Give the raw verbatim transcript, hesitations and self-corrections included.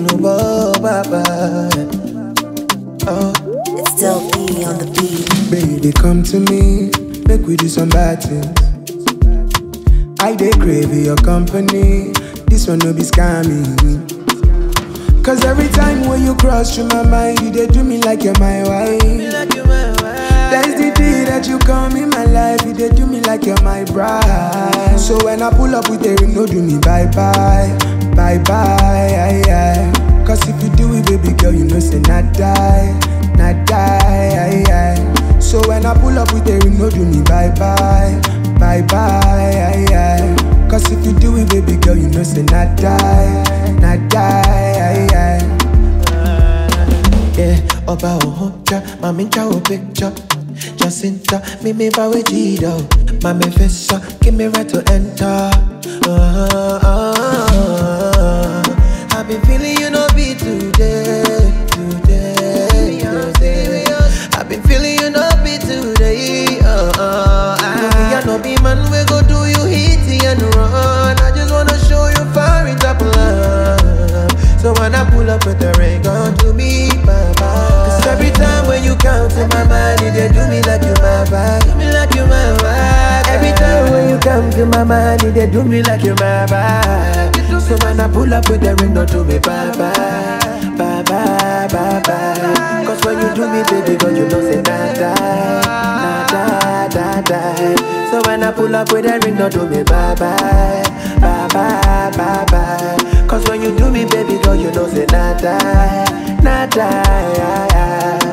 no more, baba. Oh, It's still E on the beat. Baby, come to me, make we do some bad things. I dey crave your company, this one no be scamming. Cause every time when you cross through my mind, you dey do me like you're my wife. That is the day that you come in my life, you dey do me like you're my bride. So when I pull up with a ring, no do me bye bye, bye bye, aye, aye. Cause if you do it, baby girl, you know say not die, not die, aye, aye. So when I pull up with a ring, no do me bye bye, bye bye, aye, aye. Cause if you do it, baby girl, you know say not die, not die, aye, aye. yeah, Oba Ohoja, Mami Chao picture. Jacinta, me me bawe jido. Mami Fessa, give me right to enter. Uh, uh, uh, I've been feeling you no be today, today, today. I've been feeling you no be today. Uh, uh, I, I no be man, we go do you hit and run. I just wanna show you far it up love. So when I pull up with the ring, go to me, bye-bye. Cause every time when you count in my mind, they do me like you my vibe. Do me like you my vibe. Every time when you come to my mind, they do me like you my vibe. So when I pull up with the ring, don't do me bye-bye, bye-bye, bye-bye. Cause when you do me, baby girl, you know say nah die, nah die, die, die. So when I pull up with the ring, don't do me bye-bye, bye-bye, bye-bye. Cause when you do me, baby girl, you know say nah die, nah die.